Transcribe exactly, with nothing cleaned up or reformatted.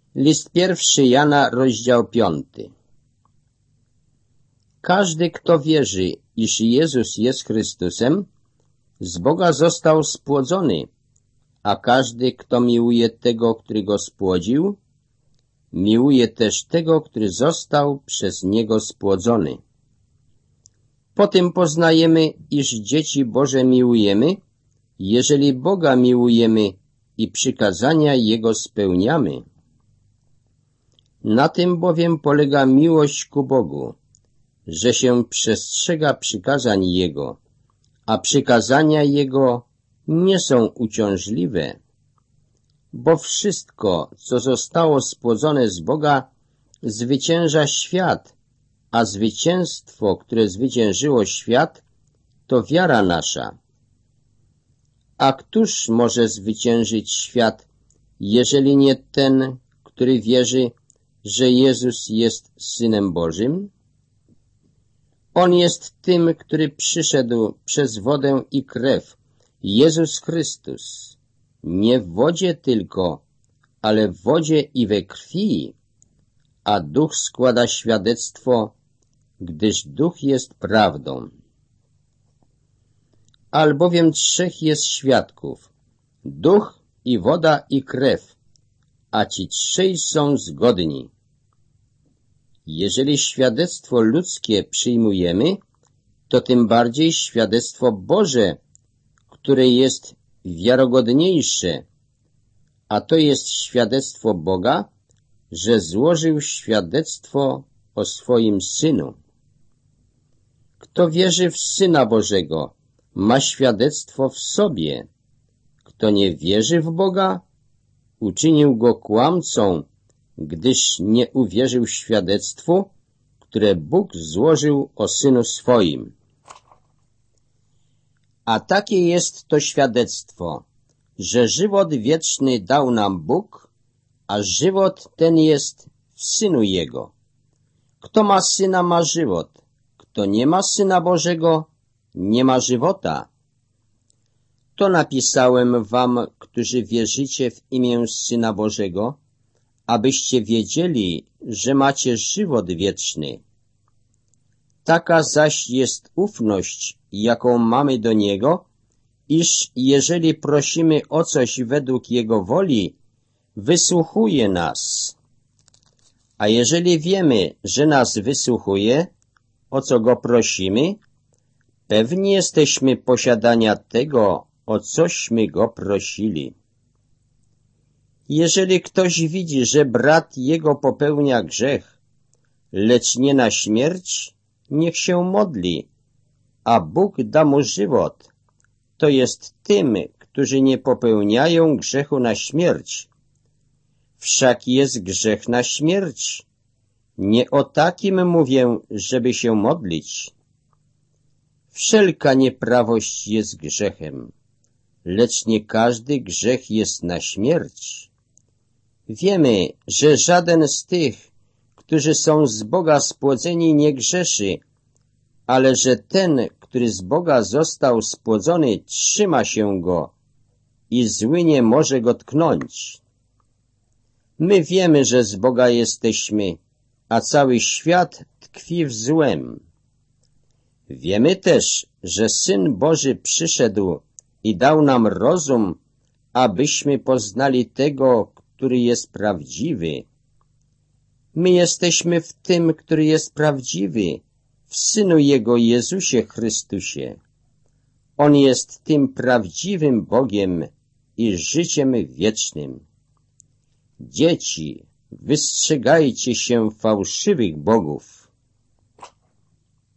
List pierwszy Jana, rozdział piąty. Każdy, kto wierzy, iż Jezus jest Chrystusem, z Boga został spłodzony, a każdy, kto miłuje tego, który go spłodził, miłuje też tego, który został przez niego spłodzony. Po tym poznajemy, iż dzieci Boże miłujemy, jeżeli Boga miłujemy i przykazania Jego spełniamy. Na tym bowiem polega miłość ku Bogu, że się przestrzega przykazań Jego, a przykazania Jego nie są uciążliwe, bo wszystko, co zostało spłodzone z Boga, zwycięża świat, a zwycięstwo, które zwyciężyło świat, to wiara nasza. A któż może zwyciężyć świat, jeżeli nie ten, który wierzy, że Jezus jest Synem Bożym? On jest tym, który przyszedł przez wodę i krew, Jezus Chrystus, nie w wodzie tylko, ale w wodzie i we krwi, a Duch składa świadectwo, gdyż Duch jest prawdą. Albowiem trzech jest świadków, Duch i woda i krew, a ci trzej są zgodni. Jeżeli świadectwo ludzkie przyjmujemy, to tym bardziej świadectwo Boże, które jest wiarygodniejsze, a to jest świadectwo Boga, że złożył świadectwo o swoim Synu. Kto wierzy w Syna Bożego, ma świadectwo w sobie. Kto nie wierzy w Boga, uczynił go kłamcą, gdyż nie uwierzył świadectwu, które Bóg złożył o Synu swoim. A takie jest to świadectwo, że żywot wieczny dał nam Bóg, a żywot ten jest w Synu Jego. Kto ma Syna, ma żywot. Kto nie ma Syna Bożego, nie ma żywota. To napisałem wam, którzy wierzycie w imię Syna Bożego, abyście wiedzieli, że macie żywot wieczny. Taka zaś jest ufność, jaką mamy do Niego, iż jeżeli prosimy o coś według Jego woli, wysłuchuje nas. A jeżeli wiemy, że nas wysłuchuje, o co Go prosimy, pewni jesteśmy posiadania tego, o cośmy Go prosili. Jeżeli ktoś widzi, że brat jego popełnia grzech, lecz nie na śmierć, niech się modli, a Bóg da mu żywot. To jest tym, którzy nie popełniają grzechu na śmierć. Wszak jest grzech na śmierć. Nie o takim mówię, żeby się modlić. Wszelka nieprawość jest grzechem, lecz nie każdy grzech jest na śmierć. Wiemy, że żaden z tych, którzy są z Boga spłodzeni, nie grzeszy, ale że ten, który z Boga został spłodzony, trzyma się Go i zły nie może Go tknąć. My wiemy, że z Boga jesteśmy, a cały świat tkwi w złem. Wiemy też, że Syn Boży przyszedł i dał nam rozum, abyśmy poznali tego, który jest prawdziwy. My jesteśmy w tym, który jest prawdziwy, w Synu Jego Jezusie Chrystusie. On jest tym prawdziwym Bogiem i życiem wiecznym. Dzieci, wystrzegajcie się fałszywych bogów.